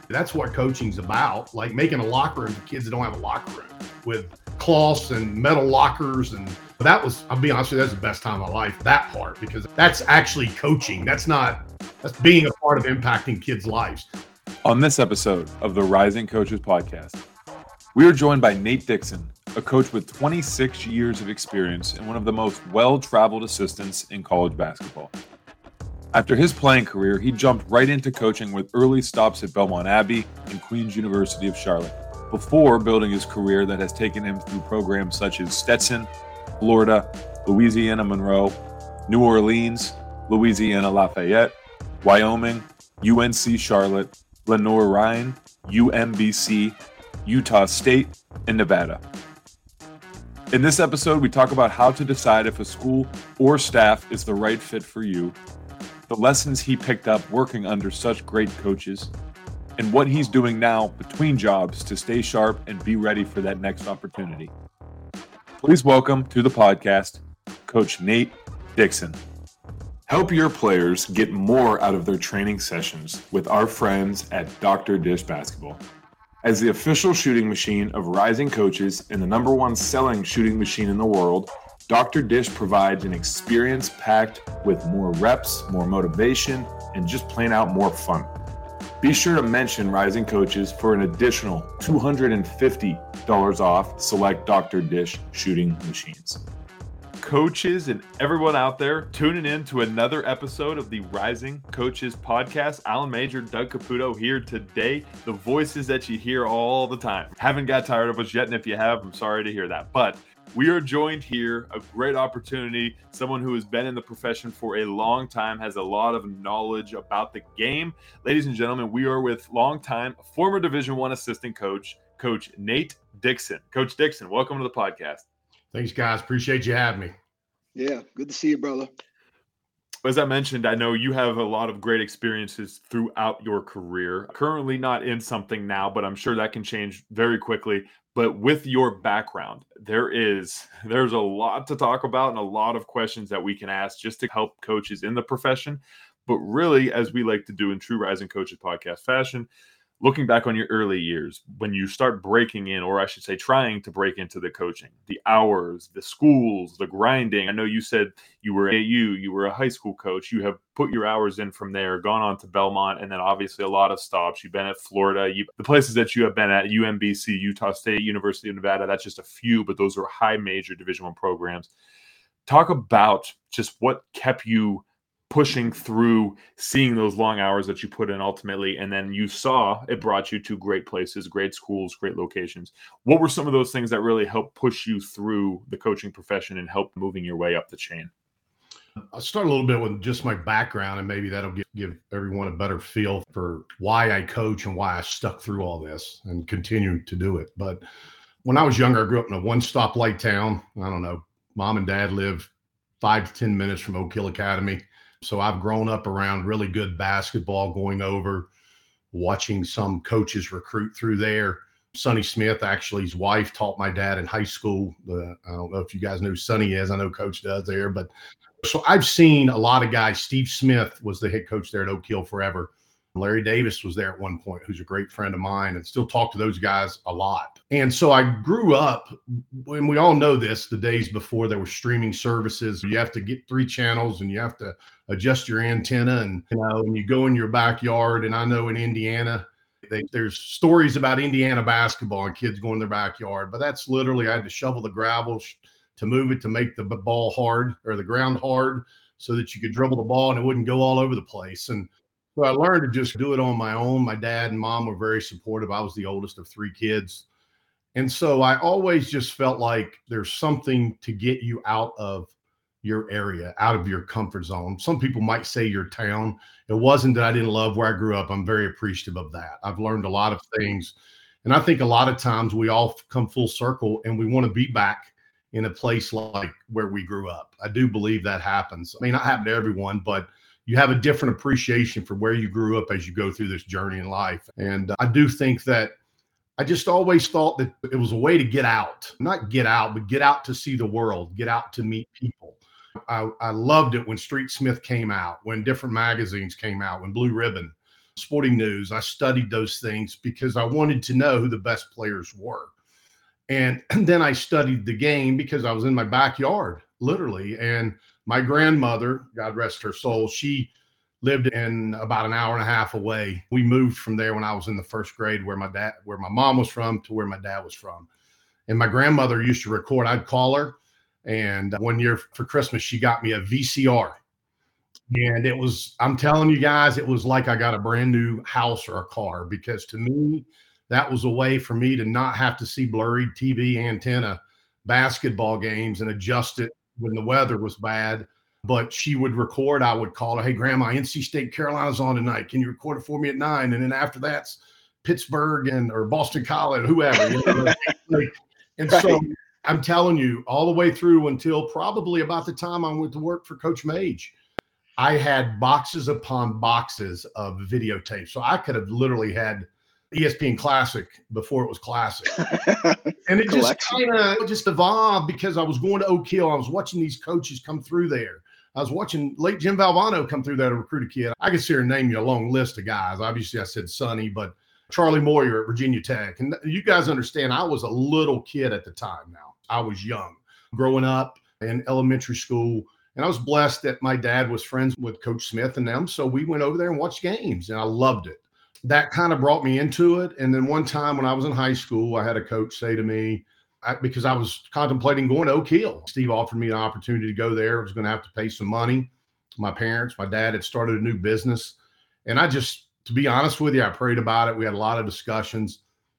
That's what coaching's about, like making a locker room for kids that don't have a locker room with cloths and metal lockers. And that was, I'll be honest with you, that's the best time of my life, that part, because that's actually coaching. That's being a part of impacting kids' lives. On this episode of the Rising Coaches Podcast, we are joined by Nate Dixon, a coach with 26 years of experience and one of the most well-traveled assistants in college basketball. After his playing career, he jumped right into coaching with early stops at Belmont Abbey and Queen's University of Charlotte, before building his career that has taken him through programs such as Stetson, Florida, Louisiana Monroe, New Orleans, Louisiana Lafayette, Wyoming, UNC Charlotte, Lenoir-Rhyne, UMBC, Utah State, and Nevada. In this episode, we talk about how to decide if a school or staff is the right fit for you, the lessons he picked up working under such great coaches, and what he's doing now between jobs to stay sharp and be ready for that next opportunity. Please welcome to the podcast, Coach Nate Dixon. Help your players get more out of their training sessions with our friends at Dr. Dish Basketball. As the official shooting machine of Rising Coaches and the number one selling shooting machine in the world, Dr. Dish provides an experience packed with more reps, more motivation, and just plain out more fun. Be sure to mention Rising Coaches for an additional $250 off select Dr. Dish shooting machines. Coaches and everyone out there tuning in to another episode of the Rising Coaches Podcast. Alan Major, Doug Caputo here today. The voices that you hear all the time. Haven't got tired of us yet, and if you have, I'm sorry to hear that. But we are joined here, a great opportunity, someone who has been in the profession for a long time, has a lot of knowledge about the game. Ladies and gentlemen, we are with longtime former Division I assistant coach, Coach Nate Dixon. Coach Dixon, welcome to the podcast. Thanks, guys. Appreciate you having me. Yeah, good to see you, brother. As I mentioned, I know you have a lot of great experiences throughout your career. Currently not in something now, but I'm sure that can change very quickly. But with your background, there's a lot to talk about and a lot of questions that we can ask just to help coaches in the profession. But really, as we like to do in true Rising Coaches podcast fashion, looking back on your early years, when you start breaking in, or I should say trying to break into the coaching, the hours, the schools, the grinding. I know you said you were you were a high school coach. You have put your hours in from there, gone on to Belmont, and then obviously a lot of stops. You've been at Florida. The places that you have been at, UMBC, Utah State, University of Nevada, that's just a few, but those are high major Division I programs. Talk about just what kept you pushing through, seeing those long hours that you put in ultimately, and then you saw it brought you to great places, great schools, great locations. What were some of those things that really helped push you through the coaching profession and help moving your way up the chain? I'll start a little bit with just my background, and maybe that'll give everyone a better feel for why I coach and why I stuck through all this and continue to do it. But when I was younger, I grew up in a one-stoplight town. I don't know, mom and dad lived 5 to 10 minutes from Oak Hill Academy. So I've grown up around really good basketball, going over, watching some coaches recruit through there. Sonny Smith, actually, his wife taught my dad in high school. I don't know if you guys know who Sonny is. I know Coach does there. But so I've seen a lot of guys. Steve Smith was the head coach there at Oak Hill forever. Larry Davis was there at one point, who's a great friend of mine, and still talk to those guys a lot. And so I grew up, and we all know this, the days before there were streaming services. You have to get 3 channels, and you have to adjust your antenna, and and you go in your backyard. And I know in Indiana, there's stories about Indiana basketball and kids going in their backyard, but that's literally, I had to shovel the gravel to move it to make the ball hard, or the ground hard, so that you could dribble the ball and it wouldn't go all over the place. And so I learned to just do it on my own. My dad and mom were very supportive. I was the oldest of 3 kids. And so I always just felt like there's something to get you out of your area, out of your comfort zone. Some people might say your town. It wasn't that I didn't love where I grew up. I'm very appreciative of that. I've learned a lot of things. And I think a lot of times we all come full circle and we want to be back in a place like where we grew up. I do believe that happens. It may not happen to everyone, but you have a different appreciation for where you grew up as you go through this journey in life. And I do think that I just always thought that it was a way to get out, not get out, but get out to see the world, get out to meet people. I loved it when Street Smith came out, when different magazines came out, when Blue Ribbon. Sporting News. I studied those things because I wanted to know who the best players were. And then I studied the game because I was in my backyard, literally. And my grandmother, God rest her soul, she lived in about an hour and a half away. We moved from there when I was in the first grade, where my mom was from to where my dad was from. And my grandmother used to record. I'd call her. And one year for Christmas, she got me a VCR. And it was, I'm telling you guys, it was like I got a brand new house or a car, because to me, that was a way for me to not have to see blurry TV antenna basketball games and adjust it when the weather was bad. But she would record. I would call her, "Hey, Grandma, NC State Carolina's on tonight. Can you record it for me at 9?" And then after that's Pittsburgh or Boston College, whoever. And right. So I'm telling you, all the way through until probably about the time I went to work for Coach Mage, I had boxes upon boxes of videotapes. So I could have literally had ESPN Classic before it was Classic. And it just kind of just evolved because I was going to Oak Hill. I was watching these coaches come through there. I was watching late Jim Valvano come through there to recruit a kid. I could sit here and name you a long list of guys. Obviously, I said Sonny, but Charlie Moyer at Virginia Tech. And you guys understand, I was a little kid at the time now. I was young, growing up in elementary school. And I was blessed that my dad was friends with Coach Smith and them. So we went over there and watched games, and I loved it. That kind of brought me into it. And then one time when I was in high school, I had a coach say to me, because I was contemplating going to Oak Hill, Steve offered me an opportunity to go there. I was going to have to pay some money. My dad had started a new business. And I just, to be honest with you, I prayed about it. We had a lot of discussions.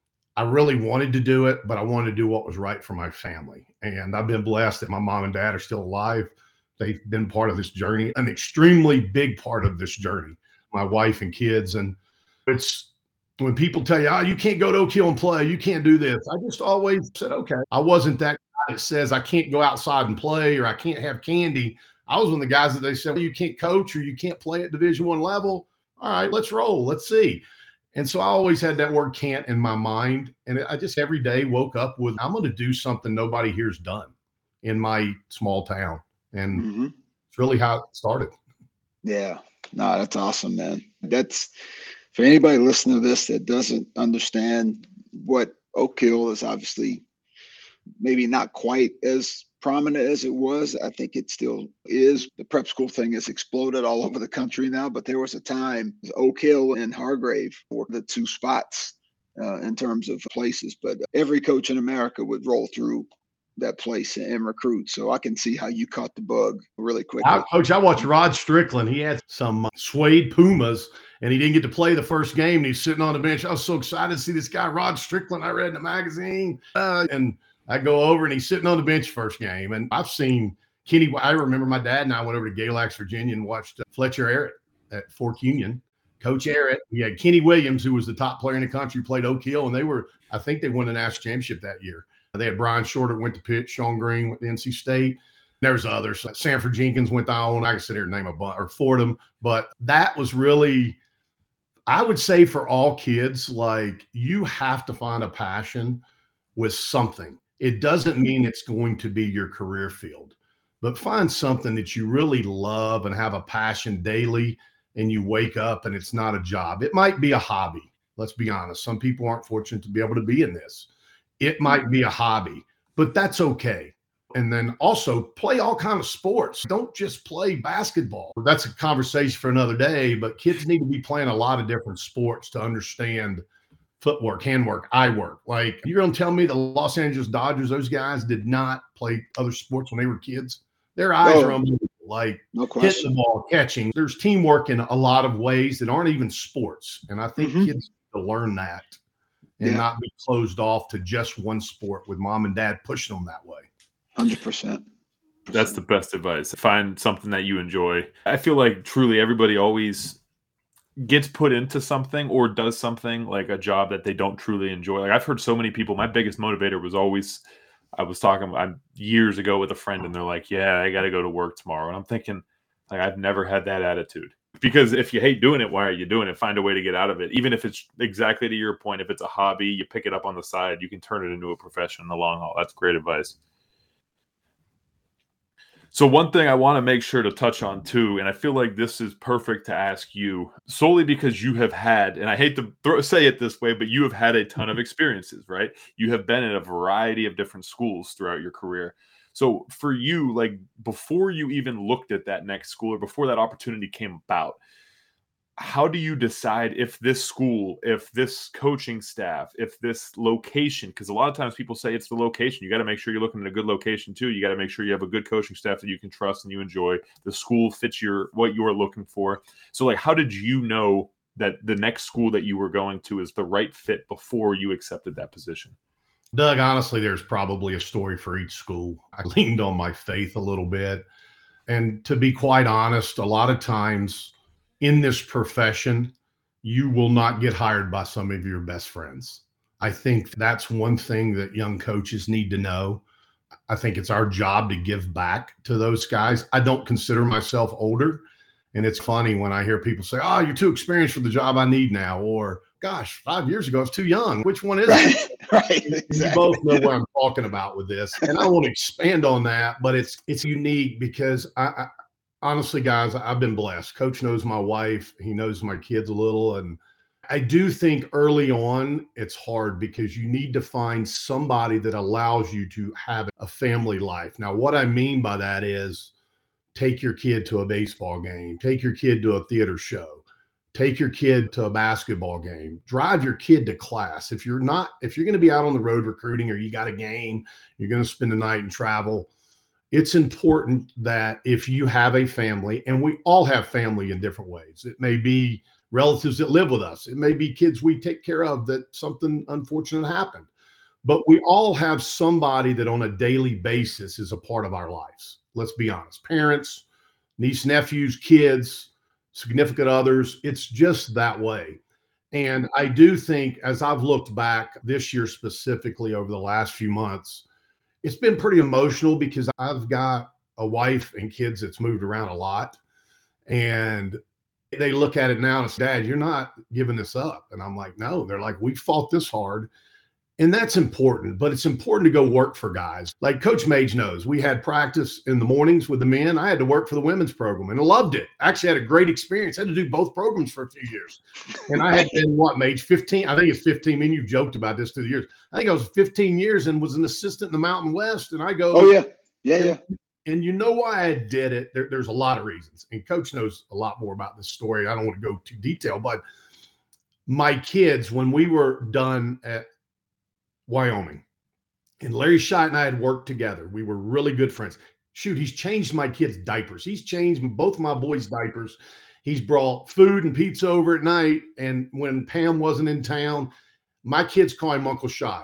I really wanted to do it, but I wanted to do what was right for my family. And I've been blessed that my mom and dad are still alive. They've been part of this journey, an extremely big part of this journey, my wife and kids. And it's when people tell you, "Oh, you can't go to Oak Hill and play, you can't do this." I just always said, okay. I wasn't that guy that says I can't go outside and play or I can't have candy. I was one of the guys that they said, "Well, you can't coach or you can't play at Division I level." All right, let's roll. Let's see. And so I always had that word "can't" in my mind. And I just every day woke up with, I'm going to do something nobody here's done in my small town. And it's really how it started. Yeah. No, that's awesome, man. That's for anybody listening to this that doesn't understand what Oak Hill is, obviously maybe not quite as prominent as it was. I think it still is. The prep school thing has exploded all over the country now, but there was a time Oak Hill and Hargrave were the two spots in terms of places. But every coach in America would roll through that place and recruit. So I can see how you caught the bug really quickly. Coach, I watched Rod Strickland. He had some suede Pumas, and he didn't get to play the first game. And he's sitting on the bench. I was so excited to see this guy, Rod Strickland. I read in the magazine. And I go over, and he's sitting on the bench first game. And I've seen Kenny. I remember my dad and I went over to Galax, Virginia, and watched Fletcher Arrett at Fork Union. Coach Arrett. He had Kenny Williams, who was the top player in the country, played Oak Hill, and I think they won the national championship that year. They had Brian Shorter went to Pitt, Sean Green went to NC State. There's others. Sanford Jenkins went down. I can sit here and name a bunch, or Fordham. But that was really, I would say for all kids, like you have to find a passion with something. It doesn't mean it's going to be your career field, but find something that you really love and have a passion daily, and you wake up and it's not a job. It might be a hobby. Let's be honest. Some people aren't fortunate to be able to be in this. It might be a hobby, but that's okay. And then also play all kinds of sports. Don't just play basketball. That's a conversation for another day, but kids need to be playing a lot of different sports to understand footwork, handwork, eye work. Like you're going to tell me the Los Angeles Dodgers, those guys did not play other sports when they were kids. Their eyes are unbelievable. Like hitting the ball, catching. There's teamwork in a lot of ways that aren't even sports. And I think kids need to learn that. And not be closed off to just one sport with mom and dad pushing them that way. 100%. That's the best advice. Find something that you enjoy. I feel like truly everybody always gets put into something or does something like a job that they don't truly enjoy. Like I've heard so many people, my biggest motivator was always, I was talking years ago with a friend and they're like, "Yeah, I got to go to work tomorrow." And I'm thinking, like, I've never had that attitude. Because if you hate doing it, why are you doing it? Find a way to get out of it. Even if it's exactly to your point, if it's a hobby, you pick it up on the side, you can turn it into a profession in the long haul. That's great advice. So one thing I want to make sure to touch on too, and I feel like this is perfect to ask you solely because you have had, and I hate to say it this way, but you have had a ton of experiences, right? You have been in a variety of different schools throughout your career. So for you, like before you even looked at that next school or before that opportunity came about, how do you decide if this school, if this coaching staff, if this location, because a lot of times people say it's the location. You got to make sure you're looking at a good location too. You got to make sure you have a good coaching staff that you can trust and you enjoy. The school fits what you're looking for. So like, how did you know that the next school that you were going to is the right fit before you accepted that position? Doug, honestly, there's probably a story for each school. I leaned on my faith a little bit. And to be quite honest, a lot of times in this profession, you will not get hired by some of your best friends. I think that's one thing that young coaches need to know. I think it's our job to give back to those guys. I don't consider myself older. And it's funny when I hear people say, oh, you're too experienced for the job I need now. Or, gosh, 5 years ago, it's too young. Which one is it? Right. Exactly. You both know what I'm talking about with this. And I won't expand on that, but it's unique because I honestly, guys, I've been blessed. Coach knows my wife. He knows my kids a little. And I do think early on, it's hard because you need to find somebody that allows you to have a family life. Now, what I mean by that is take your kid to a baseball game, take your kid to a theater show, take your kid to a basketball game, drive your kid to class. If you're going to be out on the road recruiting or you got a game, you're going to spend the night and travel. It's important that if you have a family, and we all have family in different ways. It may be relatives that live with us. It may be kids we take care of that something unfortunate happened. But we all have somebody that on a daily basis is a part of our lives. Let's be honest. Parents, niece, nephews, kids, significant others. It's just that way. And I do think as I've looked back this year specifically over the last few months, it's been pretty emotional because I've got a wife and kids that's moved around a lot. And they look at it now and say, Dad, you're not giving this up. And I'm like, no. They're like, we fought this hard. And that's important, but it's important to go work for guys. Like Coach Mage knows, we had practice in the mornings with the men. I had to work for the women's program and I loved it. Actually had a great experience. I had to do both programs for a few years. And I had been, Mage, 15? I think it's 15. I mean, you've joked about this through the years. I think I was 15 years and was an assistant in the Mountain West. And I go, oh, yeah. Yeah. And you know why I did it? There's a lot of reasons. And Coach knows a lot more about this story. I don't want to go too detailed, but my kids, when we were done at Wyoming, and Larry Schott and I had worked together. We were really good friends. Shoot, he's changed my kids' diapers. He's changed both my boys' diapers. He's brought food and pizza over at night. And when Pam wasn't in town, my kids call him Uncle Shy.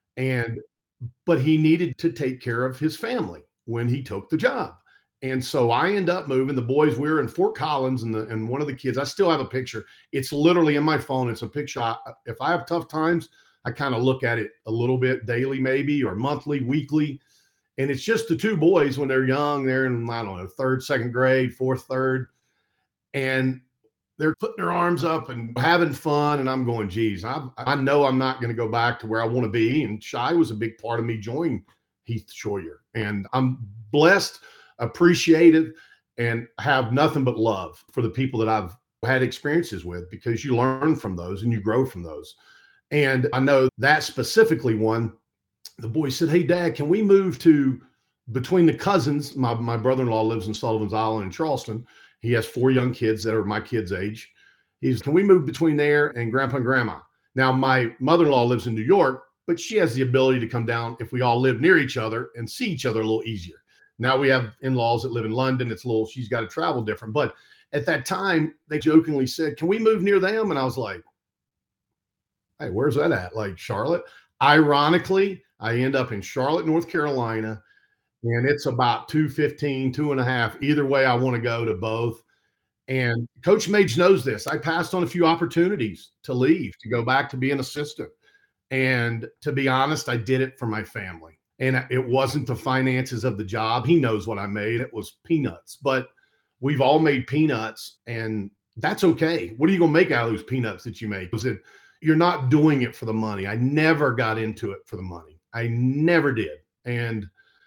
But he needed to take care of his family when he took the job. And so I end up moving. The boys, we were in Fort Collins, and one of the kids, I still have a picture. It's literally in my phone. It's a picture. If I have tough times, I kind of look at it a little bit daily, maybe, or monthly, weekly. And it's just the two boys when they're young. They're in, I don't know, third, second grade, fourth, third. And they're putting their arms up and having fun. And I'm going, geez, I know I'm not going to go back to where I want to be. And Shy was a big part of me joining Heath Schroyer. And I'm blessed, appreciative, and have nothing but love for the people that I've had experiences with, because you learn from those and you grow from those. And I know that specifically one, the boy said, hey, Dad, can we move to between the cousins? My brother-in-law lives in Sullivan's Island in Charleston. He has 4 young kids that are my kids' age. Can we move between there and Grandpa and Grandma? Now, my mother-in-law lives in New York, but she has the ability to come down if we all live near each other and see each other a little easier. Now we have in-laws that live in London. She's got to travel different. But at that time, they jokingly said, can we move near them? And I was like, hey, where's that at? Like Charlotte? Ironically, I end up in Charlotte, North Carolina, and it's about 2:15, 2.5. Either way, I want to go to both. And Coach Mage knows this. I passed on a few opportunities to leave, to go back to be an assistant. And to be honest, I did it for my family. And it wasn't the finances of the job. He knows what I made. It was peanuts. But we've all made peanuts, and that's okay. What are you going to make out of those peanuts that you make? You're not doing it for the money. I never got into it for the money. I never did. And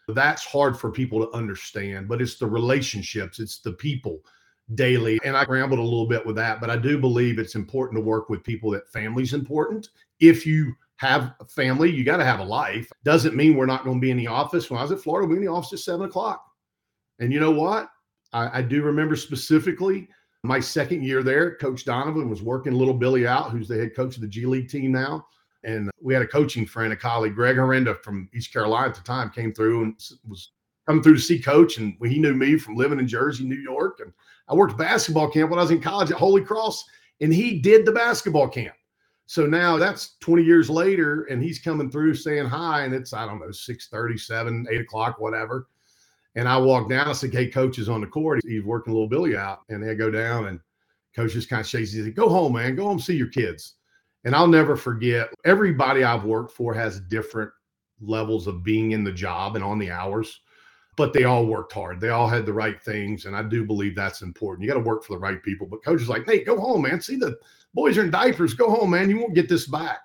That's hard for people to understand, but it's the relationships, it's the people daily. And I rambled a little bit with that, but I do believe it's important to work with people, that family's important. If you have a family, you got to have a life. Doesn't mean we're not going to be in the office. When I was at Florida, we were in the office at 7:00. And you know what? I do remember specifically my second year there, Coach Donovan was working little Billy out, who's the head coach of the G League team now. And we had a coaching friend, a colleague, Greg Horrenda from East Carolina at the time, came through and was coming through to see Coach. And he knew me from living in Jersey, New York. And I worked basketball camp when I was in college at Holy Cross, and he did the basketball camp. So now that's 20 years later, and he's coming through saying hi, and it's, I don't know, 6:30, 7, 8 o'clock, whatever. And I walk down, I said, hey, Coach is on the court. He's working little Billy out. And they go down, and Coach just kind of shakes. He said, go home, man. Go home, see your kids. And I'll never forget, everybody I've worked for has different levels of being in the job and on the hours, but they all worked hard. They all had the right things. And I do believe that's important. You got to work for the right people. But Coach is like, hey, go home, man. See, the boys are in diapers. Go home, man. You won't get this back.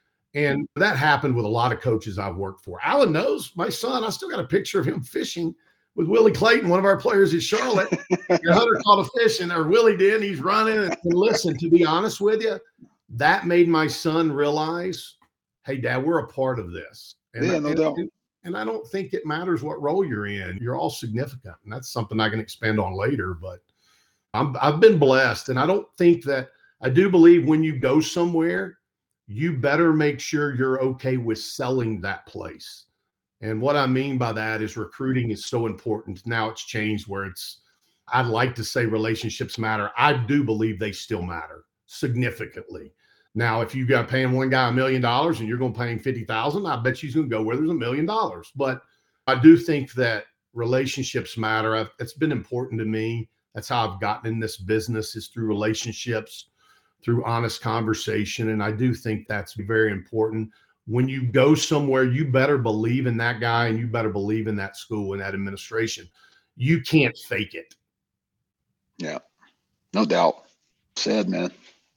And that happened with a lot of coaches I've worked for. Alan knows, my son, I still got a picture of him fishing with Willie Clayton, one of our players in Charlotte. And Hunter caught a fish, or Willie did. He's running. And listen, to be honest with you, that made my son realize, hey, Dad, we're a part of this. And yeah, no doubt. And I don't think it matters what role you're in. You're all significant. And that's something I can expand on later. But I've been blessed. And I don't think that – I do believe when you go somewhere, you better make sure you're okay with selling that place. And what I mean by that is recruiting is so important. Now it's changed where I'd like to say relationships matter. I do believe they still matter significantly. Now, if you got paying one guy $1 million and you're going to pay him $50,000, I bet he's going to go where there's $1 million. But I do think that relationships matter. It's been important to me. That's how I've gotten in this business, is through relationships, through honest conversation. And I do think that's very important. When you go somewhere, you better believe in that guy, and you better believe in that school and that administration. You can't fake it. Yeah, no doubt. Sad, man.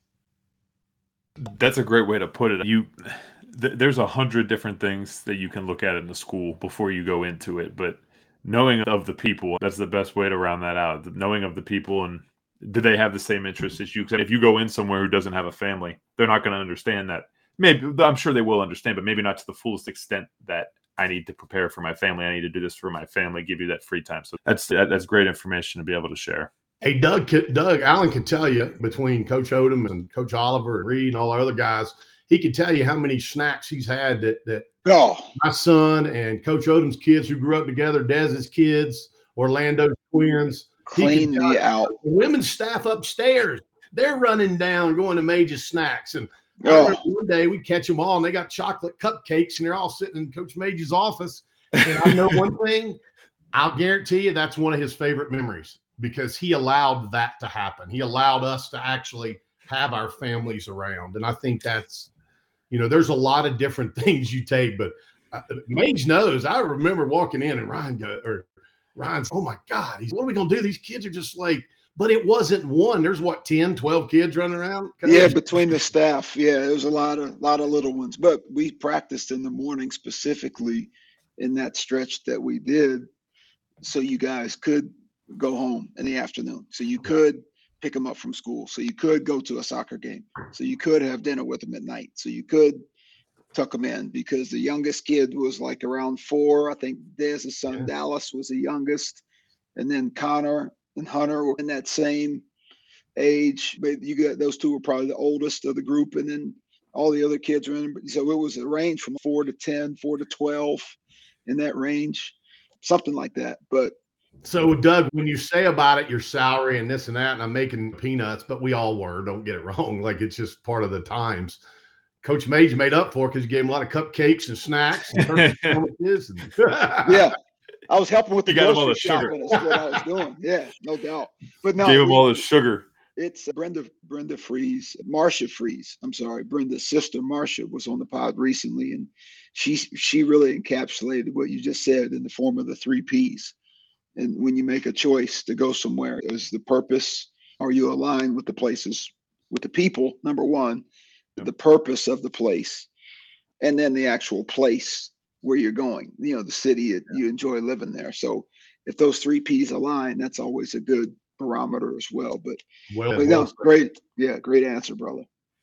That's a great way to put it. There's 100 different things that you can look at in the school before you go into it, but knowing of the people, that's the best way to round that out. The knowing of the people, and do they have the same interests as you? Because if you go in somewhere who doesn't have a family, they're not going to understand that. Maybe, I'm sure they will understand, but maybe not to the fullest extent that I need to prepare for my family. I need to do this for my family, give you that free time. So that's great information to be able to share. Hey, Doug, Allen can tell you, between Coach Odom and Coach Oliver and Reed and all our other guys, he can tell you how many snacks he's had that my son and Coach Odom's kids who grew up together, Dez's kids, Orlando's twins, clean me out. The women's staff upstairs, they're running down, going to Mage's Snacks. And one day we catch them all, and they got chocolate cupcakes, and they're all sitting in Coach Mage's office. And I know one thing, I'll guarantee you that's one of his favorite memories, because he allowed that to happen. He allowed us to actually have our families around. And I think that's, there's a lot of different things you take, but Mage knows. I remember walking in and Ryan's, oh my God, what are we going to do? These kids are just like, but it wasn't one. There's 10, 12 kids running around. Yeah, between the staff. Yeah, there was a lot of little ones. But we practiced in the morning specifically in that stretch that we did, so you guys could go home in the afternoon. So you could pick them up from school. So you could go to a soccer game. So you could have dinner with them at night. So you could tuck them in, because the youngest kid was like around 4. I think Dez's son Dallas was the youngest. And then Connor and Hunter were in that same age. But those two were probably the oldest of the group. And then all the other kids were in. So it was a range from 4 to 10, 4 to 12, in that range, something like that. But so, Doug, when you say about it, your salary and this and that, and I'm making peanuts, but we all were, don't get it wrong. Like, it's just part of the times. Coach Mage made up for it, because you gave him a lot of cupcakes and snacks and yeah, I was helping with the grocery shopping. That's what I was doing. Yeah, no doubt. But no, gave him all the sugar. It's Brenda Freeze, Marcia Freeze. I'm sorry, Brenda's sister Marcia was on the pod recently, and she really encapsulated what you just said in the form of the 3 Ps. And when you make a choice to go somewhere, is the purpose? Are you aligned with the places, with the people? Number one, the purpose of the place, and then the actual place where you're going, the city, you enjoy living there. So if those 3 P's align, that's always a good barometer as well. But no, great. Yeah. Great answer, brother.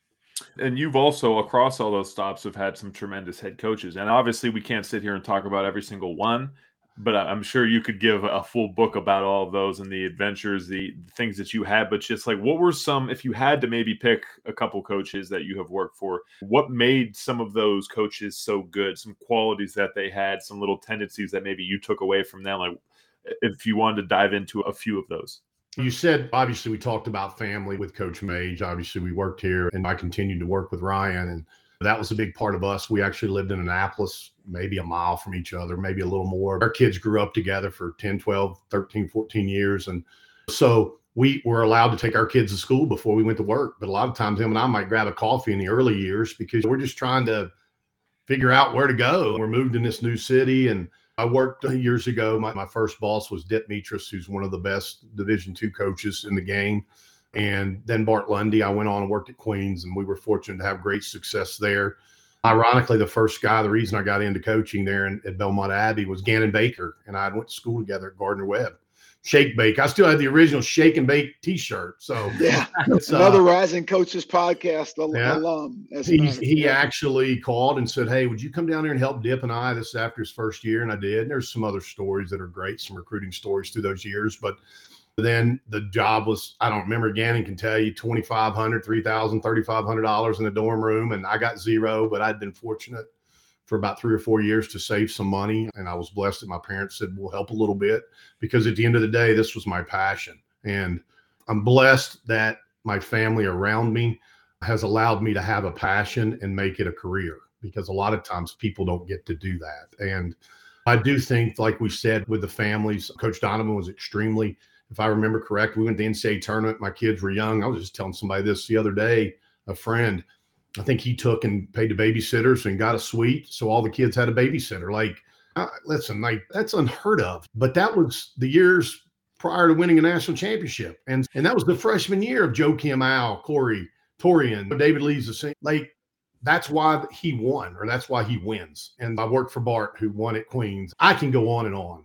And you've also, across all those stops, have had some tremendous head coaches. And obviously we can't sit here and talk about every single one, but I'm sure you could give a full book about all of those and the adventures, the things that you had. But just like, what were some, if you had to maybe pick a couple coaches that you have worked for, what made some of those coaches so good? Some qualities that they had, some little tendencies that maybe you took away from them, like if you wanted to dive into a few of those. You said, obviously, we talked about family with Coach Mage. Obviously, we worked here, and I continued to work with Ryan, and that was a big part of us. We actually lived in Annapolis, maybe a mile from each other, maybe a little more. Our kids grew up together for 10, 12, 13, 14 years. And so we were allowed to take our kids to school before we went to work. But a lot of times him and I might grab a coffee in the early years because we're just trying to figure out where to go. We're moved in this new city, and I worked years ago. My first boss was Dick Mitras, who's one of the best Division II coaches in the game. And then Bart Lundy. I went on and worked at Queens, and we were fortunate to have great success there. Ironically, the first guy, the reason I got into coaching there at Belmont Abbey was Gannon Baker, and I went to school together at Gardner Webb. Shake Bake. I still have the original Shake and Bake T-shirt. So yeah, another Rising Coaches podcast alum. He actually called and said, "Hey, would you come down there and help Dip and I?" This is after his first year, and I did. And there's some other stories that are great, some recruiting stories through those years. But then the job was, I don't remember, Gannon can tell you, $2,500, $3,000, $3,500 in a dorm room, and I got zero. But I'd been fortunate for about 3 or 4 years to save some money. And I was blessed that my parents said, we'll help a little bit, because at the end of the day, this was my passion. And I'm blessed that my family around me has allowed me to have a passion and make it a career, because a lot of times people don't get to do that. And I do think, like we said, with the families, Coach Donovan was extremely, if I remember correct, we went to the NCAA tournament. My kids were young. I was just telling somebody this the other day, a friend, I think he took and paid the babysitters and got a suite. So all the kids had a babysitter. Like, listen, like that's unheard of. But that was the years prior to winning a national championship. And that was the freshman year of Joe Kim, Al, Corey, Torian, David Lee's the same. Like, that's why he won, or that's why he wins. And I worked for Bart, who won at Queens. I can go on and on.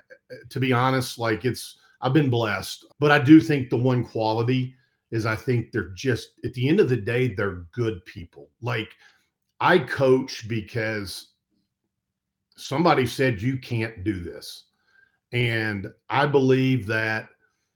To be honest, like I've been blessed. But I do think the one quality is I think they're just, at the end of the day, they're good people. Like, I coach because somebody said you can't do this. And I believe that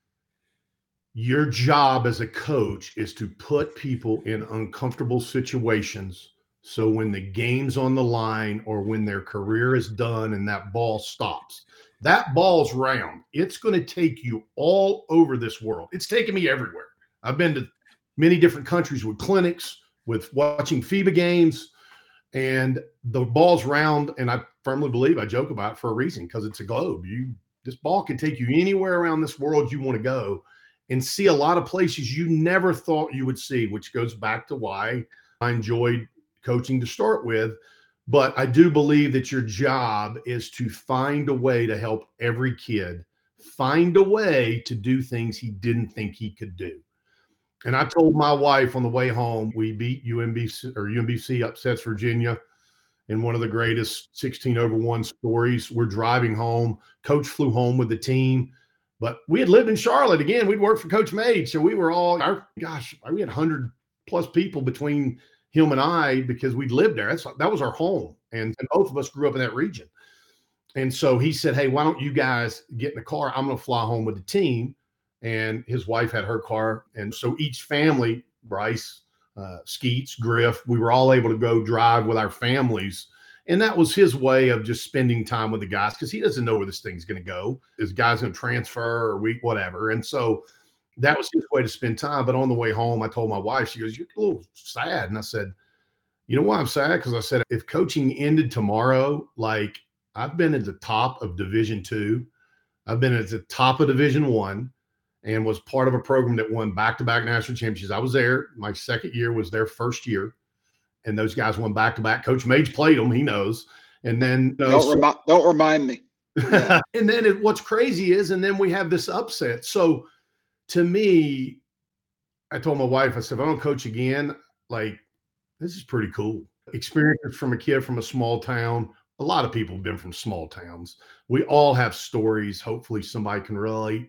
your job as a coach is to put people in uncomfortable situations. So when the game's on the line, or when their career is done and that ball stops, that ball's round. It's going to take you all over this world. It's taken me everywhere. I've been to many different countries with clinics, with watching FIBA games, and the ball's round. And I firmly believe, I joke about it for a reason, because it's a globe. This ball can take you anywhere around this world you want to go, and see a lot of places you never thought you would see, which goes back to why I enjoyed coaching to start with. But I do believe that your job is to find a way to help every kid find a way to do things he didn't think he could do. And I told my wife on the way home, we beat UMBC upsets Virginia in one of the greatest 16-1 stories. We're driving home. Coach flew home with the team, but we had lived in Charlotte. Again, we'd worked for Coach Mage. So we were all, we had 100 plus people between him and I, because we'd lived there. That was our home. And both of us grew up in that region. And so he said, hey, why don't you guys get in the car? I'm going to fly home with the team. And his wife had her car. And so each family, Bryce, Skeets, Griff, we were all able to go drive with our families. And that was his way of just spending time with the guys, because he doesn't know where this thing's going to go. Is guys going to transfer or whatever. And so that was his way to spend time. But on the way home, I told my wife, she goes, you're a little sad. And I said, you know why I'm sad? Because I said, if coaching ended tomorrow, like, I've been at the top of Division II. I've been at the top of Division I, and was part of a program that won back-to-back national championships. I was there. My second year was their first year, and those guys won back-to-back. Coach Mage played them. He knows. And then don't remind me. Yeah. And then what's crazy is, and then we have this upset. So to me, I told my wife, I said, if I don't coach again, like, this is pretty cool. Experiences from a kid from a small town, a lot of people have been from small towns. We all have stories. Hopefully somebody can relate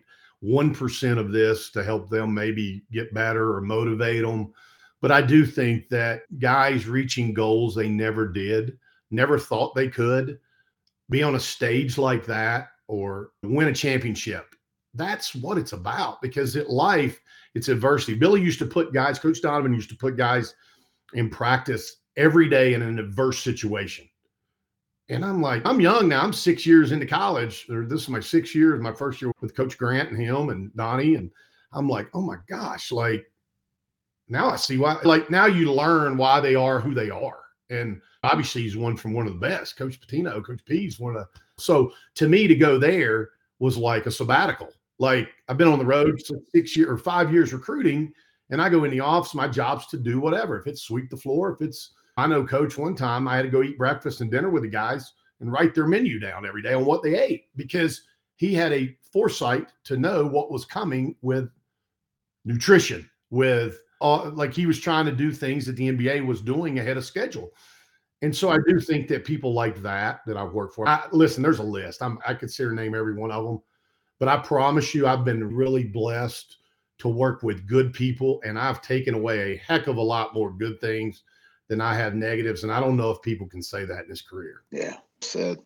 1% of this to help them maybe get better or motivate them. But I do think that guys reaching goals they never did, never thought they could, be on a stage like that or win a championship. That's what it's about, because in life, it's adversity. Billy used to put guys, Coach Donovan used to put guys in practice every day in an adverse situation. And I'm like, I'm young now. I'm 6 years into college. Or this is my 6 years, my first year with Coach Grant and him and Donnie. And I'm like, oh my gosh, like now I see why. Like now you learn why they are who they are. And obviously he's one from one of the best. Coach Patino, Coach P's one of the. So to me, to go there was like a sabbatical. Like I've been on the road for 6 years or 5 years recruiting, and I go in the office. My job's to do whatever. If it's sweep the floor, if it's, I know Coach one time I had to go eat breakfast and dinner with the guys and write their menu down every day on what they ate, because he had a foresight to know what was coming with nutrition, with like he was trying to do things that the NBA was doing ahead of schedule. And so I do think that people like that I've worked for. Listen, there's a list. I could sit here and name every one of them, but I promise you, I've been really blessed to work with good people, and I've taken away a heck of a lot more good things than I have negatives. And I don't know if people can say that in this career. Yeah, said,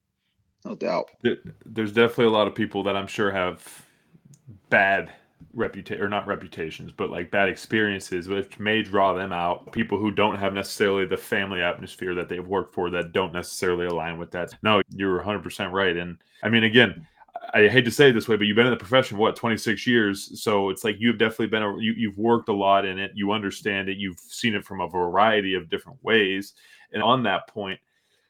no doubt. There's definitely a lot of people that I'm sure have bad not reputations, but like bad experiences, which may draw them out. People who don't have necessarily the family atmosphere that they've worked for, that don't necessarily align with that. No, you're 100% right. And I mean, again, I hate to say it this way, but you've been in the profession, 26 years. So it's like, you've definitely you've worked a lot in it. You understand it. You've seen it from a variety of different ways. And on that point,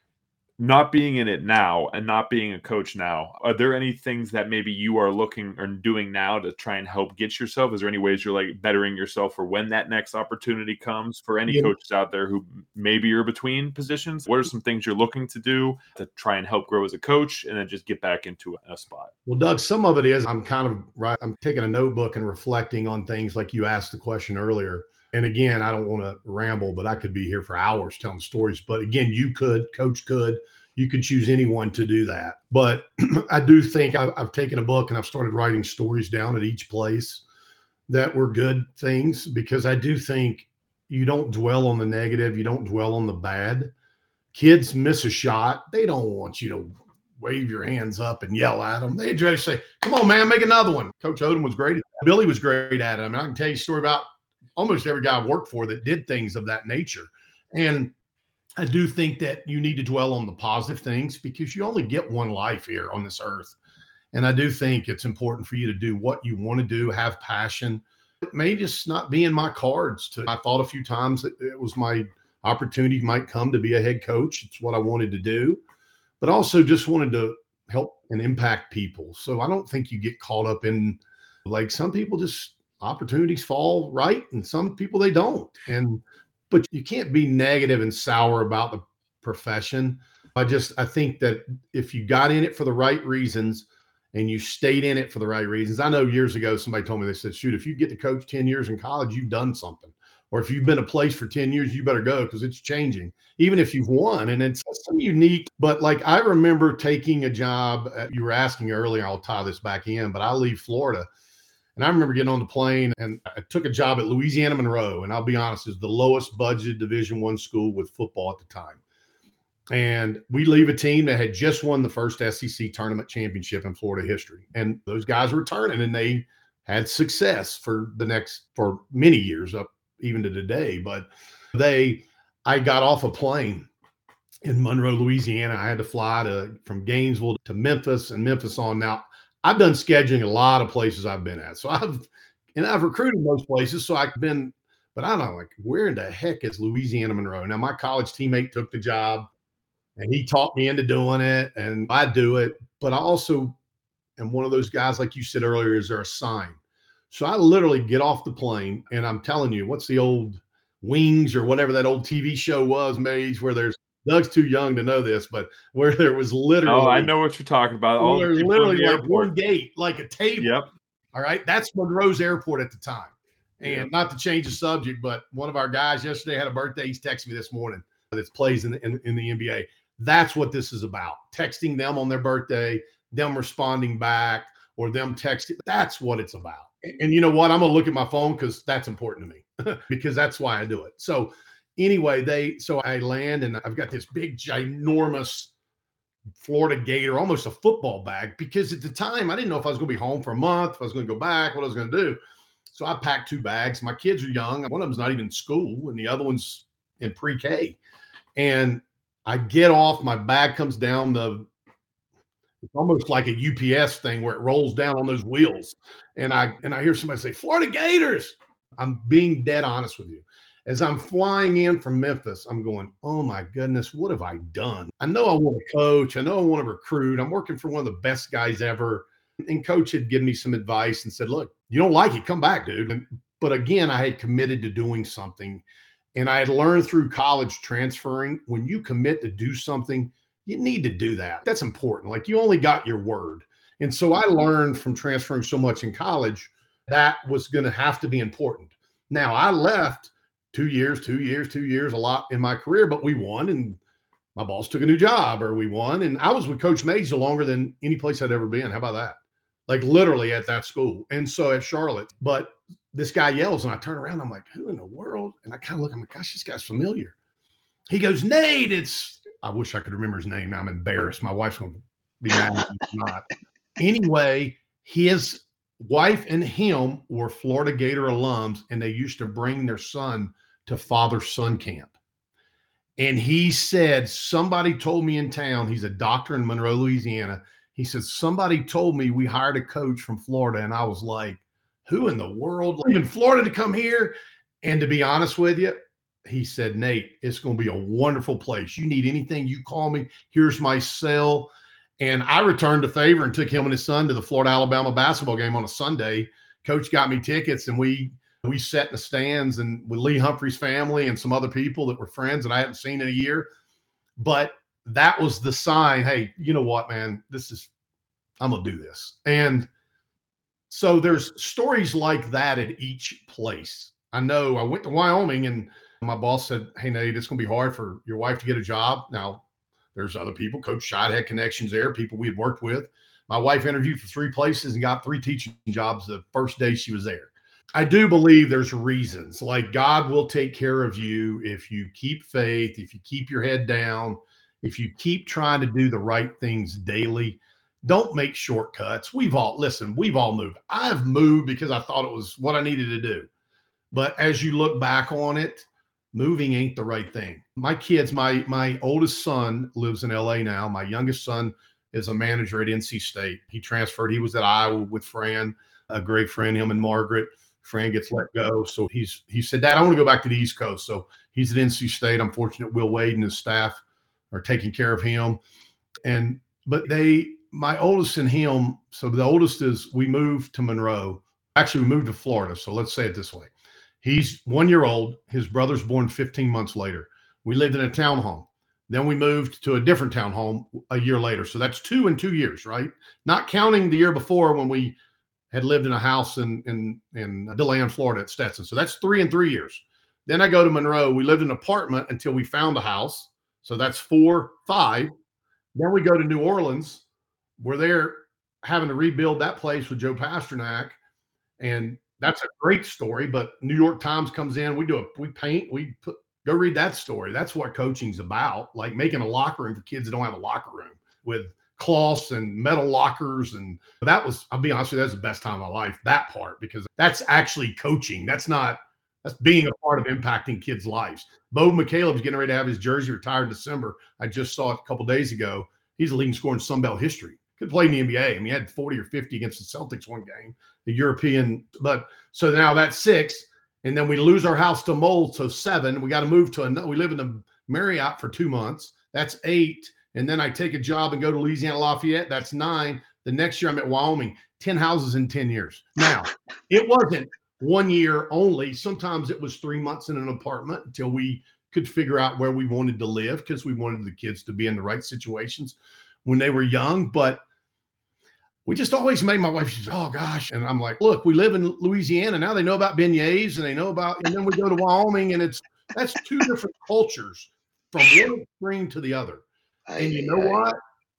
not being in it now and not being a coach now, are there any things that maybe you are looking or doing now to try and help get yourself? Is there any ways you're like bettering yourself for when that next opportunity comes for any coaches out there who maybe are between positions? What are some things you're looking to do to try and help grow as a coach and then just get back into a spot? Well, Doug, some of it is I'm taking a notebook and reflecting on things like you asked the question earlier. And again, I don't want to ramble, but I could be here for hours telling stories. But again, Coach could, you could choose anyone to do that. But I do think I've taken a book and I've started writing stories down at each place that were good things, because I do think you don't dwell on the negative. You don't dwell on the bad. Kids miss a shot. They don't want you to wave your hands up and yell at them. They just say, come on, man, make another one. Coach Odom was great. Billy was great at it. I mean, I can tell you a story about almost every guy I worked for that did things of that nature. And I do think that you need to dwell on the positive things, because you only get one life here on this earth. And I do think it's important for you to do what you want to do, have passion. It may just not be in my cards. I thought a few times that it was my opportunity might come to be a head coach. It's what I wanted to do, but also just wanted to help and impact people. So I don't think you get caught up in, like, some people just opportunities fall right and some people they don't. But you can't be negative and sour about the profession. I think that if you got in it for the right reasons and you stayed in it for the right reasons. I know years ago, somebody told me, they said, shoot, if you get to coach 10 years in college, you've done something. Or if you've been a place for 10 years, you better go, because it's changing, even if you've won. And it's so unique. But like, I remember taking a job, you were asking earlier, I'll tie this back in, but I leave Florida. And I remember getting on the plane and I took a job at Louisiana Monroe. And I'll be honest, is the lowest budgeted Division I school with football at the time. And we leave a team that had just won the first SEC tournament championship in Florida history. And those guys were returning, and they had success for many years, up even to today. But I got off a plane in Monroe, Louisiana. I had to fly from Gainesville to Memphis and Memphis on. Now, I've done scheduling a lot of places I've been at. So I've recruited most places. So I've been, but I don't know, like, where in the heck is Louisiana Monroe? Now, my college teammate took the job and he taught me into doing it, and I do it. But I also am one of those guys, like you said earlier, is there a sign? So I literally get off the plane and I'm telling you, what's the old Wings or whatever that old TV show was, Maze, where Doug's too young to know this, but where there was literally. Oh, I know what you're talking about. There's literally like one gate, like a table. Yep. All right. That's Monroe's airport at the time. And not to change the subject, but one of our guys yesterday had a birthday. He's texted me this morning that plays in the NBA. That's what this is about. Texting them on their birthday, them responding back, or them texting. That's what it's about. And you know what? I'm going to look at my phone because that's important to me because that's why I do it. So anyway, so I land and I've got this big, ginormous Florida Gator, almost a football bag, because at the time I didn't know if I was going to be home for a month, if I was going to go back, what I was going to do. So I packed 2 bags. My kids are young. One of them's not even in school and the other one's in pre-K. And I get off, my bag comes down it's almost like a UPS thing where it rolls down on those wheels. And I hear somebody say, Florida Gators. I'm being dead honest with you. As I'm flying in from Memphis, I'm going, oh my goodness, what have I done? I know I want to coach. I know I want to recruit. I'm working for one of the best guys ever. And coach had given me some advice and said, look, you don't like it, come back, dude. But again, I had committed to doing something. And I had learned through college transferring, when you commit to do something, you need to do that. That's important. Like, you only got your word. And so I learned from transferring so much in college that was going to have to be important. Now, I left 2 years, a lot in my career, but we won and my boss took a new job, or we won. And I was with Coach Major longer than any place I'd ever been. How about that? Like, literally at that school. And so at Charlotte, but this guy yells and I turn around. I'm like, who in the world? And I kind of look, I'm like, gosh, this guy's familiar. He goes, Nate, I wish I could remember his name. I'm embarrassed. My wife's going to be mad if he's not. Anyway, his wife and him were Florida Gator alums, and they used to bring their son to father-son camp. And he said, somebody told me in town, he's a doctor in Monroe, Louisiana. He said, somebody told me we hired a coach from Florida. And I was like, who in the world leaving Florida to come here? And to be honest with you, he said, Nate, it's going to be a wonderful place. You need anything, you call me. Here's my cell. And I returned the favor and took him and his son to the Florida-Alabama basketball game on a Sunday. Coach got me tickets, and we sat in the stands and with Lee Humphrey's family and some other people that were friends that I hadn't seen in a year. But that was the sign. Hey, you know what, man, I'm going to do this. And so there's stories like that at each place. I know I went to Wyoming and my boss said, hey, Nate, it's going to be hard for your wife to get a job. Now, there's other people. Coach Schott had connections there, people we had worked with. My wife interviewed for 3 places and got 3 teaching jobs the first day she was there. I do believe there's reasons. Like, God will take care of you if you keep faith, if you keep your head down, if you keep trying to do the right things daily. Don't make shortcuts. We've all moved. I've moved because I thought it was what I needed to do. But as you look back on it, moving ain't the right thing. My kids, my oldest son lives in LA now. My youngest son is a manager at NC State. He transferred. He was at Iowa with Fran, a great friend, him and Margaret. Fran gets let go. So he said, Dad, I want to go back to the East Coast. So he's at NC State. I'm fortunate Will Wade and his staff are taking care of him. But my oldest and him, so the oldest we moved to Monroe. Actually, we moved to Florida. So let's say it this way. He's 1 year old. His brother's born 15 months later. We lived in a townhome. Then we moved to a different townhome a year later. So that's 2 in 2 years, right? Not counting the year before when we had lived in a house in DeLand, Florida at Stetson. So that's 3 in 3 years. Then I go to Monroe. We lived in an apartment until we found a house. So that's 4, 5. Then we go to New Orleans. We're there having to rebuild that place with Joe Pasternak. And that's a great story, but New York Times comes in, we paint, go read that story. That's what coaching's about, like making a locker room for kids that don't have a locker room with cloths and metal lockers. And I'll be honest with you, that's the best time of my life, that part, because that's actually coaching. That's being a part of impacting kids' lives. Bo McCaleb's getting ready to have his jersey retired in December. I just saw it a couple days ago. He's the leading scorer in Sun Belt history. Could play in the NBA. I mean, he had 40 or 50 against the Celtics one game, the European. But so now that's 6. And then we lose our house to mold. So 7, we got to move we live in the Marriott for 2 months. That's 8. And then I take a job and go to Louisiana Lafayette. That's 9. The next year I'm at Wyoming, 10 houses in 10 years. Now, it wasn't 1 year only. Sometimes it was 3 months in an apartment until we could figure out where we wanted to live, because we wanted the kids to be in the right situations when they were young. But we just always made, my wife, she says, oh gosh. And I'm like, look, we live in Louisiana. Now they know about beignets and they know about, and then we go to Wyoming and that's 2 different cultures from one extreme to the other. And you know what?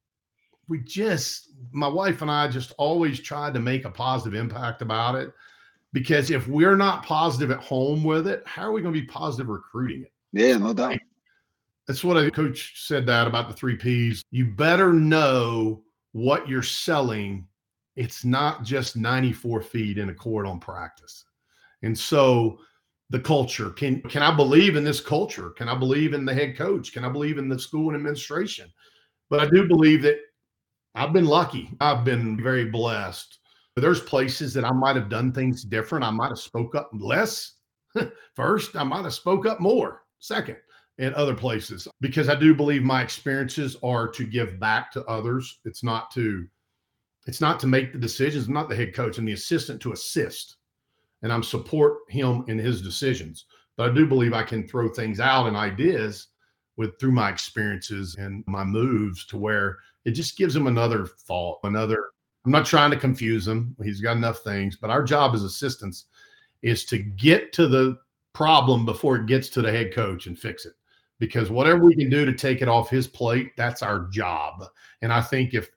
My wife and I just always tried to make a positive impact about it, because if we're not positive at home with it, how are we going to be positive recruiting it? Yeah, no doubt. That's what a coach said that about the 3 Ps. You better know what you're selling. It's not just 94 feet in a court on practice. And so the culture, can I believe in this culture? Can I believe in the head coach? Can I believe in the school and administration? But I do believe that I've been lucky. I've been very blessed. There's places that I might have done things different. I might have spoke up less first. I might have spoke up more second in other places, because I do believe my experiences are to give back to others. It's not to make the decisions. I'm not the head coach. I'm the assistant to assist, and I'm support him in his decisions. But I do believe I can throw things out and ideas through my experiences and my moves, to where it just gives him another thought, I'm not trying to confuse him. He's got enough things, but our job as assistants is to get to the problem before it gets to the head coach and fix it. Because whatever we can do to take it off his plate, that's our job. And I think if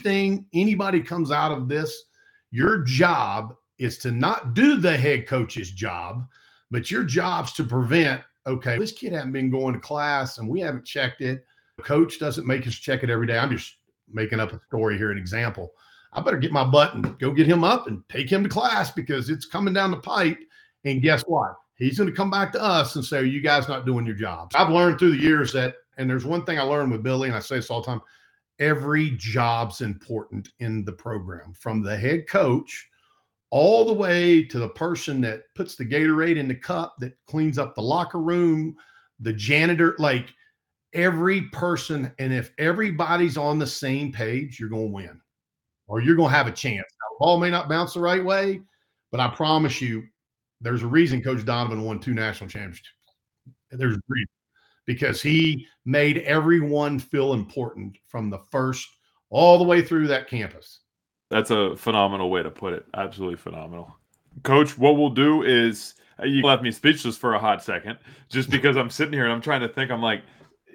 anybody comes out of this, your job is to not do the head coach's job, but your job's to prevent, okay, this kid hasn't been going to class and we haven't checked it. The coach doesn't make us check it every day. I'm just making up a story here, an example. I better get my butt and go get him up and take him to class, because it's coming down the pipe. And guess what? He's going to come back to us and say, are you guys not doing your jobs? I've learned through the years that, and there's one thing I learned with Billy, and I say this all the time, every job's important in the program, from the head coach all the way to the person that puts the Gatorade in the cup, that cleans up the locker room, the janitor, like every person. And if everybody's on the same page, you're going to win, or you're going to have a chance. Now, the ball may not bounce the right way, but I promise you, there's a reason Coach Donovan won 2 national championships. There's a reason, because he made everyone feel important from the first all the way through that campus. That's a phenomenal way to put it. Absolutely phenomenal. Coach, what we'll do is, you left me speechless for a hot second, just because I'm sitting here and I'm trying to think. I'm like,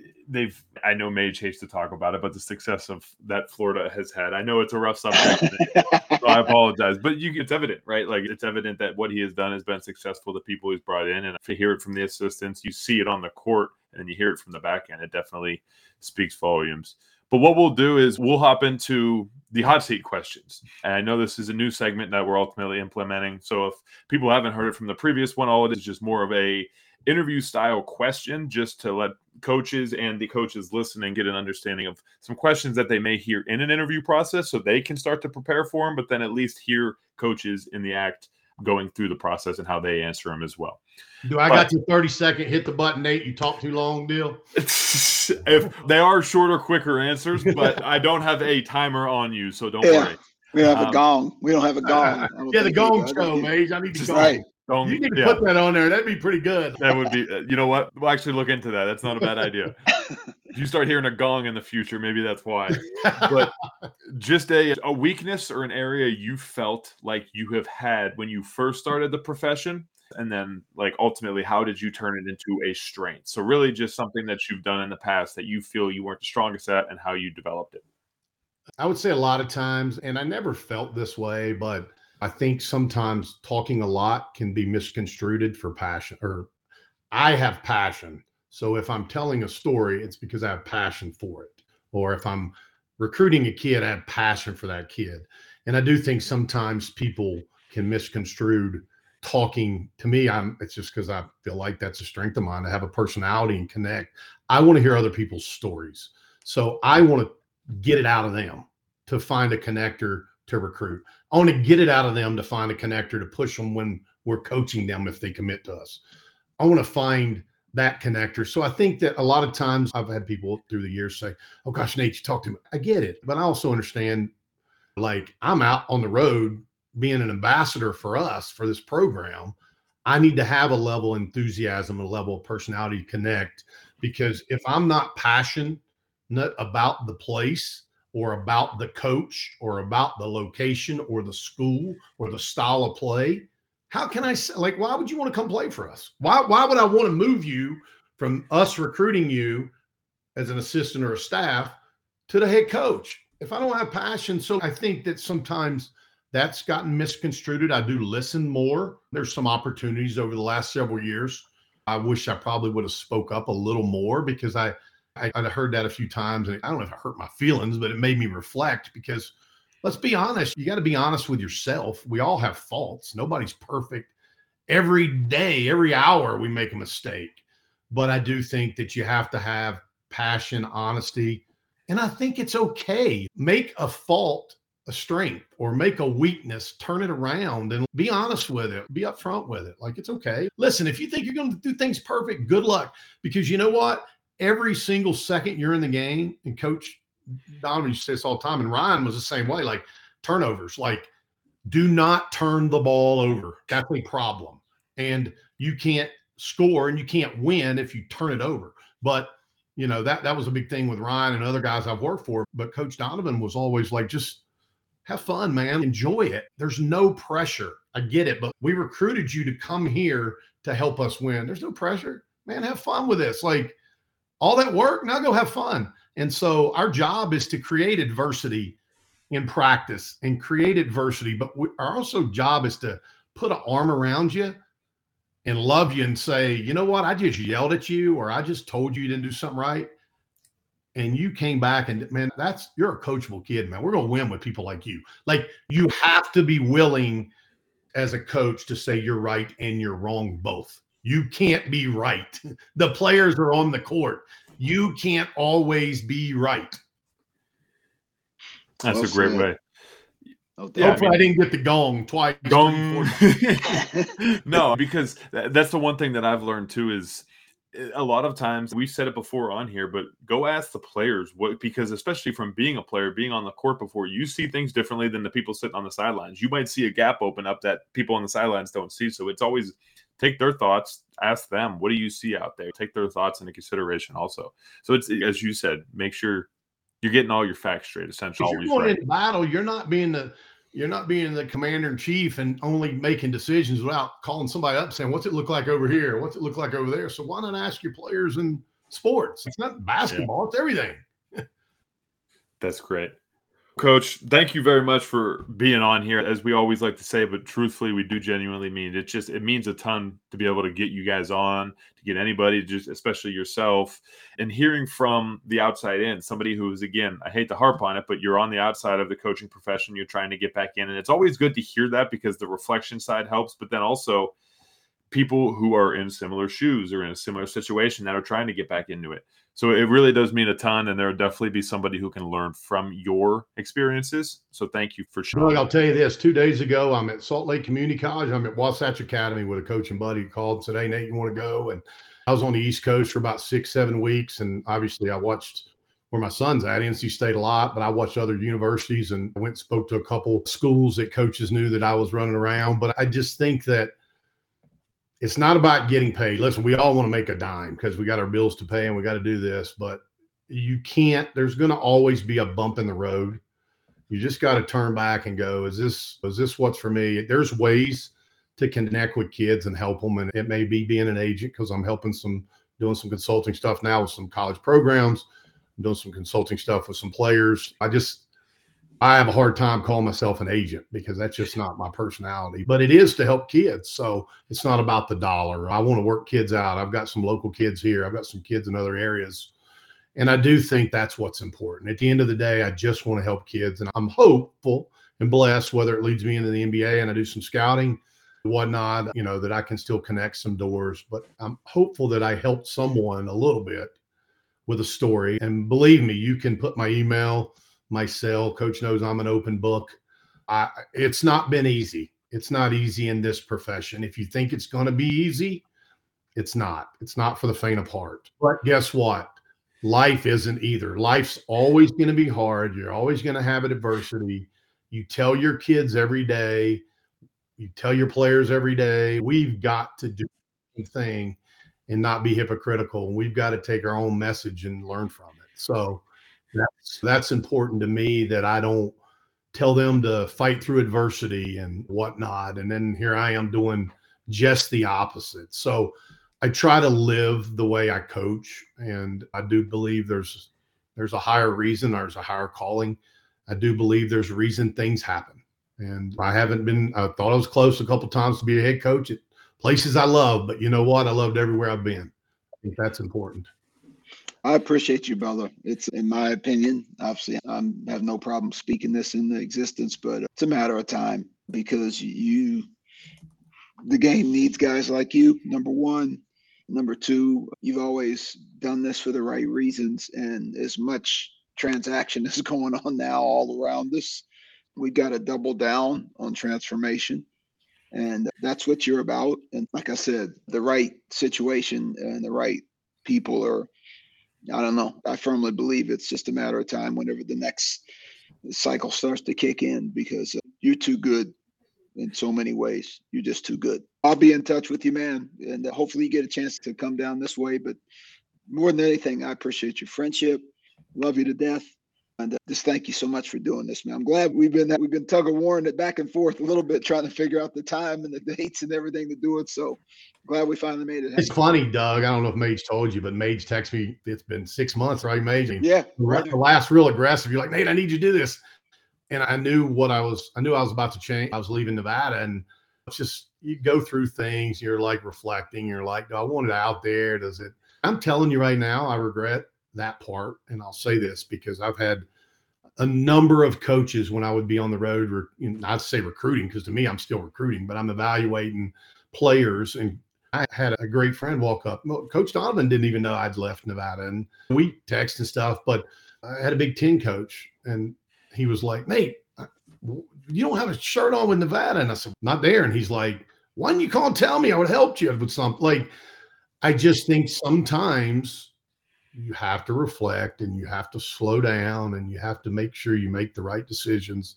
I know Mage hates to talk about it, but the success of that Florida has had, I know it's a rough subject, so I apologize, but it's evident, right? Like, it's evident that what he has done has been successful. The people he's brought in, and if you hear it from the assistants, you see it on the court, and you hear it from the back end, it definitely speaks volumes. But what we'll do is we'll hop into the hot seat questions. And I know this is a new segment that we're ultimately implementing. So if people haven't heard it from the previous one, all it is just more of a interview style question, just to let coaches and the coaches listening get an understanding of some questions that they may hear in an interview process, so they can start to prepare for them, but then at least hear coaches in the act going through the process and how they answer them as well. Got you 30-second hit the button, Nate, you talk too long deal? If they are shorter, quicker answers, but I don't have a timer on you, so don't worry. We don't have a gong. We don't have a gong. The gong show, Mage. I need to go. Right. You need to put that on there. That'd be pretty good. That would be, you know what? We'll actually look into that. That's not a bad idea. If you start hearing a gong in the future, maybe that's why. But just a weakness or an area you felt like you have had when you first started the profession, and then like ultimately, how did you turn it into a strength? So really just something that you've done in the past that you feel you weren't the strongest at, and how you developed it. I would say a lot of times, and I never felt this way, but I think sometimes talking a lot can be misconstrued for passion, or I have passion. So if I'm telling a story, it's because I have passion for it. Or if I'm recruiting a kid, I have passion for that kid. And I do think sometimes people can misconstrue talking to me. It's just because I feel like that's a strength of mine. I have a personality and connect. I want to hear other people's stories. So I want to get it out of them to find a connector to recruit. I want to get it out of them to find a connector to push them when we're coaching them if they commit to us. I want to find that connector. So I think that a lot of times I've had people through the years say, oh gosh, Nate, you talk to me. I get it. But I also understand, like, I'm out on the road being an ambassador for us, for this program. I need to have a level of enthusiasm, a level of personality to connect, because if I'm not passionate about the place, or about the coach, or about the location, or the school, or the style of play, how can I say, like, why would you want to come play for us? Why would I want to move you from us recruiting you as an assistant or a staff to the head coach. If I don't have passion, so I think that sometimes that's gotten misconstrued. I do listen more. There's some opportunities over the last several years. I wish I probably would have spoke up a little more because I'd heard that a few times, and I don't know if it hurt my feelings, but it made me reflect because let's be honest. You got to be honest with yourself. We all have faults. Nobody's perfect. Every day, every hour, we make a mistake. But I do think that you have to have passion, honesty, and I think it's okay. Make a fault a strength or make a weakness, turn it around and be honest with it. Be upfront with it. Like, it's okay. Listen, if you think you're going to do things perfect, good luck. Because you know what? Every single second you're in the game, and Coach Donovan used to say this all the time, and Ryan was the same way, like turnovers, like do not turn the ball over. That's a problem. And you can't score and you can't win if you turn it over. But that was a big thing with Ryan and other guys I've worked for. But Coach Donovan was always like, just have fun, man. Enjoy it. There's no pressure. I get it. But we recruited you to come here to help us win. There's no pressure. Man, have fun with this. Like all that work, now go have fun. And so our job is to create adversity in practice and create adversity. But our also job is to put an arm around you and love you and say, you know what? I just yelled at you, or I just told you didn't do something right. And you came back and, man, you're a coachable kid, man. We're going to win with people like you. Like, you have to be willing as a coach to say you're right and you're wrong both. You can't be right. The players are on the court. You can't always be right. That's a great way. Hopefully I didn't get the gong twice. Gong. No, because that's the one thing that I've learned too is a lot of times, we've said it before on here, but go ask the players because especially from being a player, being on the court before, you see things differently than the people sitting on the sidelines. You might see a gap open up that people on the sidelines don't see. So it's always take their thoughts, ask them, what do you see out there? Take their thoughts into consideration also. So it's, as you said, make sure you're getting all your facts straight, essentially. You're going into battle. You're not being the commander in chief and only making decisions without calling somebody up saying, what's it look like over here? What's it look like over there? So why not ask your players in sports? It's not basketball. It's everything. That's great. Coach, thank you very much for being on here. As we always like to say, but truthfully, we do genuinely mean it. It means a ton to be able to get you guys on, to get anybody, just especially yourself, and hearing from the outside in, somebody who's, again, I hate to harp on it, but you're on the outside of the coaching profession. You're trying to get back in. And it's always good to hear that because the reflection side helps, but then also people who are in similar shoes or in a similar situation that are trying to get back into it. So it really does mean a ton, and there will definitely be somebody who can learn from your experiences. So thank you for sharing. Doug, I'll tell you this. 2 days ago, I'm at Salt Lake Community College. I'm at Wasatch Academy with a coaching buddy who called and said, hey, Nate, you want to go? And I was on the East Coast for about 6-7 weeks. And obviously I watched where my son's at, NC State a lot, but I watched other universities and went and spoke to a couple schools that coaches knew that I was running around. But I just think that it's not about getting paid. Listen, we all want to make a dime because we got our bills to pay and we got to do this, but you can't, there's going to always be a bump in the road. You just got to turn back and go, is this what's for me? There's ways to connect with kids and help them. And it may be being an agent because I'm helping doing some consulting stuff now with some college programs, I'm doing some consulting stuff with some players. I have a hard time calling myself an agent because that's just not my personality, but it is to help kids. So it's not about the dollar. I want to work kids out. I've got some local kids here. I've got some kids in other areas. And I do think that's what's important. At the end of the day, I just want to help kids. And I'm hopeful and blessed, whether it leads me into the NBA and I do some scouting, whatnot, that I can still connect some doors. But I'm hopeful that I helped someone a little bit with a story. And believe me, you can put my email, my cell. Coach knows I'm an open book. It's not been easy. It's not easy in this profession. If you think it's going to be easy, it's not. It's not for the faint of heart. But guess what? Life isn't either. Life's always going to be hard. You're always going to have adversity. You tell your kids every day. You tell your players every day. We've got to do the thing and not be hypocritical. We've got to take our own message and learn from it. So that's important to me, that I don't tell them to fight through adversity and whatnot. And then here I am doing just the opposite. So I try to live the way I coach, and I do believe there's a higher reason, there's a higher calling. I do believe there's a reason things happen. And I thought I was close a couple times to be a head coach at places I love, but you know what? I loved everywhere I've been. I think that's important. I appreciate you, brother. It's, in my opinion, obviously I have no problem speaking this into existence, but it's a matter of time, because the game needs guys like you, number one. Number two, you've always done this for the right reasons, and as much transaction is going on now all around us, we got to double down on transformation. And that's what you're about. And like I said, the right situation and the right people are, I don't know. I firmly believe it's just a matter of time whenever the next cycle starts to kick in, because you're too good in so many ways. You're just too good. I'll be in touch with you, man. And hopefully you get a chance to come down this way. But more than anything, I appreciate your friendship. Love you to death. And just thank you so much for doing this, man. I'm glad we've been tug of warring it back and forth a little bit, trying to figure out the time and the dates and everything to do it. So glad we finally made it happen. It's funny, Doug. I don't know if Mage told you, but Mage texted me. It's been 6 months, right, Mage? Yeah. The last real aggressive. You're like, Nate, I need you to do this. And I knew I was about to change. I was leaving Nevada, and it's just, you go through things. You're like reflecting. You're like, do I want it out there? Does it? I'm telling you right now, I regret that part. And I'll say this because I've had a number of coaches when I would be on the road, I'd say recruiting, because to me, I'm still recruiting, but I'm evaluating players. And I had a great friend walk up. Well, Coach Donovan didn't even know I'd left Nevada, and we text and stuff, but I had a Big Ten coach, and he was like, Nate, you don't have a shirt on with Nevada. And I said, not there. And he's like, why didn't you call and tell me? I would have helped you with something. Like, I just think sometimes you have to reflect, and you have to slow down, and you have to make sure you make the right decisions.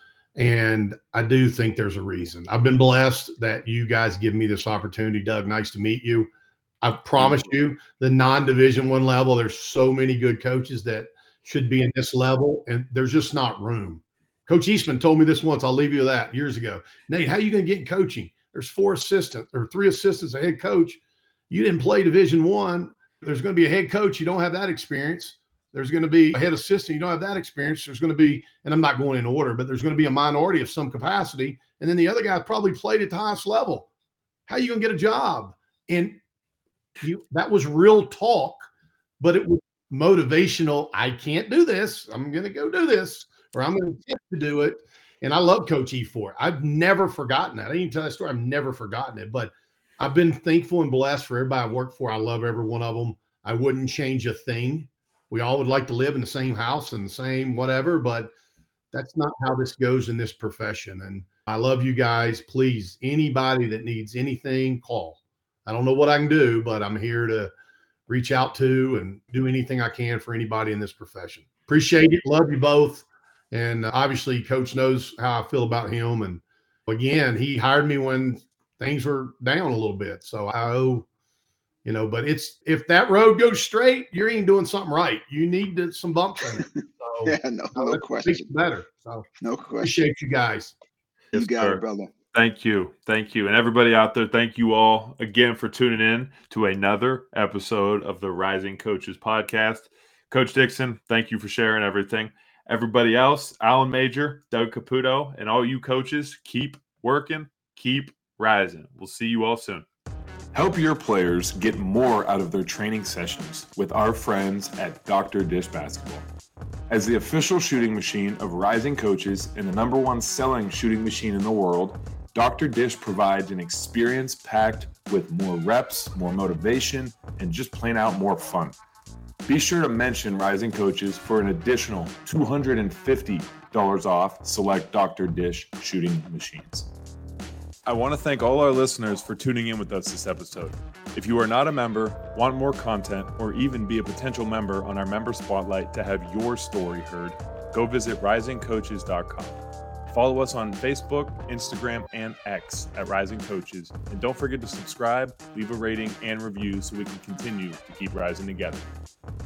And I do think there's a reason. I've been blessed that you guys give me this opportunity. Doug, nice to meet you. I promise you, the non-Division I level, there's so many good coaches that should be in this level, and there's just not room. Coach Eastman told me this once. I'll leave you with that, years ago. Nate, how are you going to get in coaching? There's 4 assistants or 3 assistants, a head coach. You didn't play Division I. There's going to be a head coach. You don't have that experience. There's going to be a head assistant. You don't have that experience. There's going to be, and I'm not going in order, but there's going to be a minority of some capacity. And then the other guy probably played at the highest level. How are you going to get a job? And that was real talk, but it was motivational. I can't do this. I'm going to go do this, or I'm going to attempt to do it. And I love Coach E for it. I've never forgotten that. I didn't tell that story. I've never forgotten it, but I've been thankful and blessed for everybody I've worked for. I love every one of them. I wouldn't change a thing. We all would like to live in the same house and the same whatever, but that's not how this goes in this profession. And I love you guys. Please, anybody that needs anything, call. I don't know what I can do, but I'm here to reach out to and do anything I can for anybody in this profession. Appreciate it. Love you both. And obviously, Coach knows how I feel about him. And again, he hired me when things were down a little bit. So I owe, but if that road goes straight, you ain't doing something right. You need some bumps in it. So yeah, no question. Better. So no question. Appreciate you guys. You got it, brother. Thank you. And everybody out there, thank you all again for tuning in to another episode of the Rising Coaches podcast. Coach Dixon, thank you for sharing everything. Everybody else, Alan Major, Doug Caputo, and all you coaches, keep working, keep rising. We'll see you all soon. Help your players get more out of their training sessions with our friends at Dr. Dish Basketball. As the official shooting machine of Rising Coaches and the #1 selling shooting machine in the world, Dr. Dish provides an experience packed with more reps, more motivation, and just plain out more fun. Be sure to mention Rising Coaches for an additional $250 off select Dr. Dish shooting machines. I want to thank all our listeners for tuning in with us this episode. If you are not a member, want more content, or even be a potential member on our member spotlight to have your story heard, go visit risingcoaches.com. Follow us on Facebook, Instagram, and X at Rising Coaches. And don't forget to subscribe, leave a rating and review so we can continue to keep rising together.